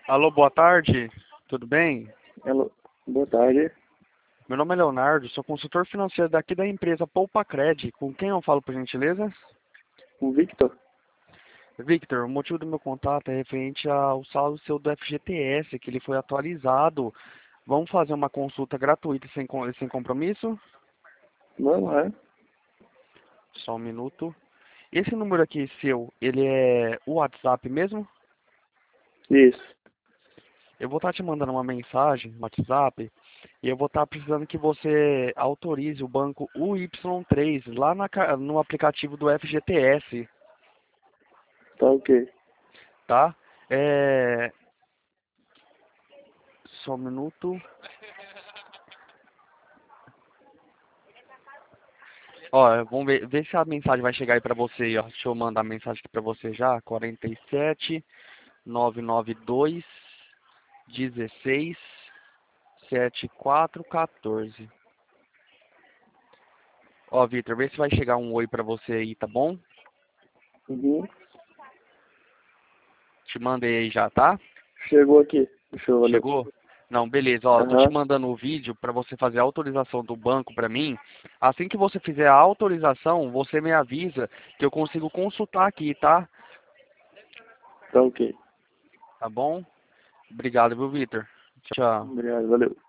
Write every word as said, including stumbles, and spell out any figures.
Alô, boa tarde, tudo bem? Alô, boa tarde. Meu nome é Leonardo, sou consultor financeiro daqui da empresa Poupa Cred. Com quem eu falo, por gentileza? O Victor? Victor, o motivo do meu contato é referente ao saldo seu do F G T S, que ele foi atualizado. Vamos fazer uma consulta gratuita sem, com- sem compromisso? Vamos, é? Só um minuto. Esse número aqui seu, ele é o WhatsApp mesmo? Isso. Eu vou estar te mandando uma mensagem no WhatsApp e eu vou estar precisando que você autorize o banco U Y três lá na ca- no aplicativo do F G T S, Tá ok. tá? É... Só um minuto. Ó, vamos ver, ver se a mensagem vai chegar aí pra você aí, ó. Deixa eu mandar a mensagem aqui pra você já. quarenta e sete, novecentos e noventa e dois, dezesseis, setenta e quatro, quatorze. Ó, Vitor, vê se vai chegar um oi pra você aí, tá bom? Uhum. Te mandei aí já, tá? Chegou aqui. Show, valeu. Chegou? Não, beleza. Ó, eu tô te Aham. mandando o vídeo para você fazer a autorização do banco para mim. Assim que você fizer a autorização, você me avisa que eu consigo consultar aqui, tá? Tá ok. Tá bom? Obrigado, viu, Vitor? Tchau. Obrigado, valeu.